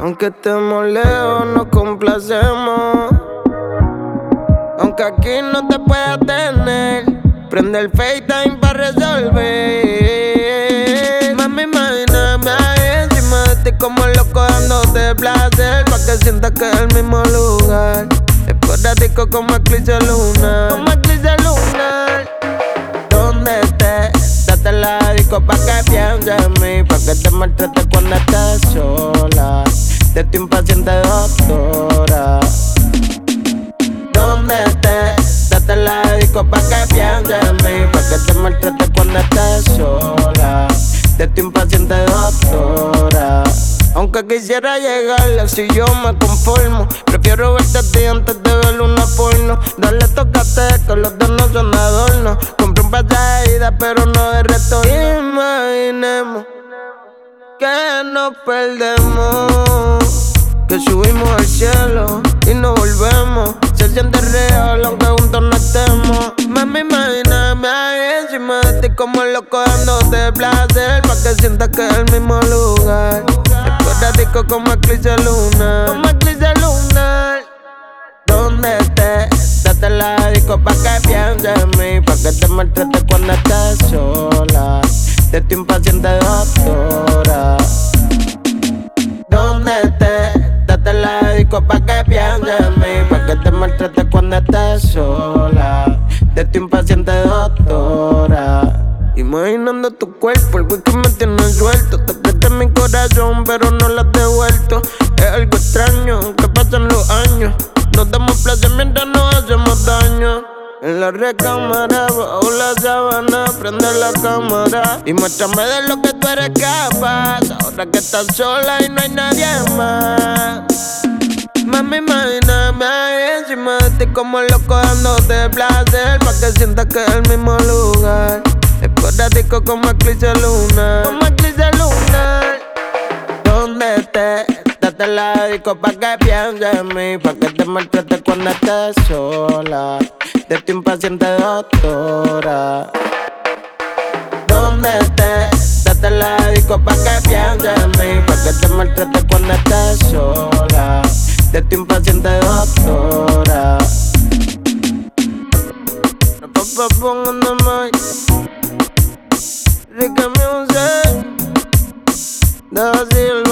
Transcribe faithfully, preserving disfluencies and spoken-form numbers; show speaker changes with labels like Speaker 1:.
Speaker 1: Aunque estemos lejos, nos complacemos. Aunque aquí no te pueda tener, prende el FaceTime para resolver. Mami, imagíname ahí encima de ti como loco dándote placer, pa' que sientas que es el mismo lugar. Esporádico como eclipse lunar, como eclipse lunar. Donde estés, date la disco pa' que pienses en mí, pa' que te maltrates cuando estés sola. De tu impaciente doctora. Donde estés, date la disco pa' que pienses en mí, pa' que te maltrates cuando estés sola. De tu impaciente doctora. Aunque quisiera llegarle, si yo me conformo, prefiero verte a ti antes de ver una porno. Dale, tócate, que los dos no son adornos. Compré un pasaje de ida, pero no de retorno. Imaginemos que nos perdemos, que subimos al cielo y no volvemos. Se siente real aunque juntos no estemos. Mami, imagíname ahí encima de ti como loco dándote placer, pa' que sientas que es el mismo lugar. Esporádico como eclipse lunar, como eclipse lunar. Donde estés, date la disco pa' que pienses en mí, pa' que te maltrates cuando estés sola. De tu impaciente doctora. Donde estés, date la disco pa' que pienses en mí, pa' que te maltrates cuando estés sola. De tu impaciente doctora. Imaginando tu cuerpo, el güey que me tiene suelto. Te presté mi corazón, pero no lo has devuelto. Es algo extraño, que pasan los años. Nos damos placer mientras nos hacemos daño. En la recámara, bajo la sábana, prende la cámara y muéstrame de lo que tú eres capaz. Ahora que estás sola y no hay nadie más. Mami, imagíname ahí encima de ti como loco dándote placer, pa' que sientas que es el mismo lugar. Esporádico como eclipse lunar, como eclipse lunar. Donde estés, date la disco pa' que pienses en mí, pa' que te maltrates cuando estés sola. De tu impaciente doctora. Donde estés, date la disco pa' que pienses en mí, pa' que te maltrates cuando estés sola. De tu impaciente doctora. Papá, pongan the mic. Rica music. Da